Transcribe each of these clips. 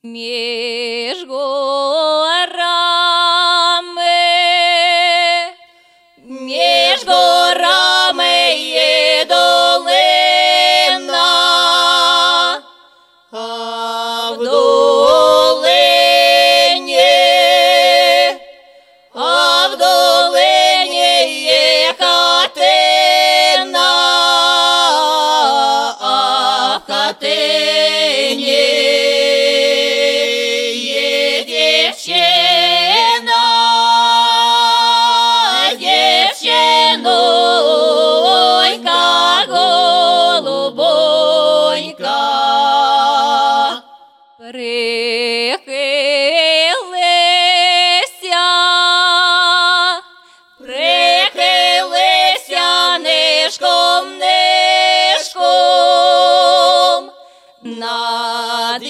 Між горами є долина, а в долині є хатина, а в хатині є дівчина, дівчинонька голубонька. Прихилися нишком над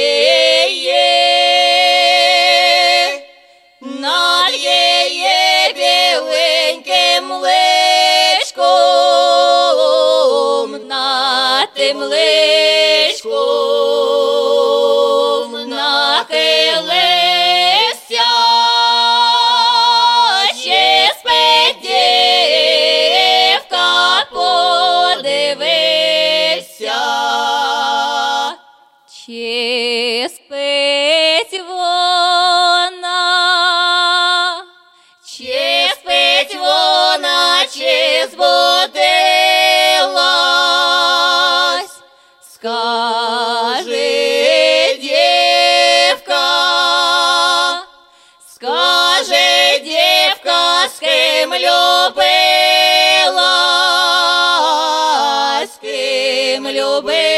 її біленьким личком, над тим личком нахилився, чи спить дівка, подивися, чи спить вона, чи збудилась. Скаже дівка, з ким любилась, з ким любилась.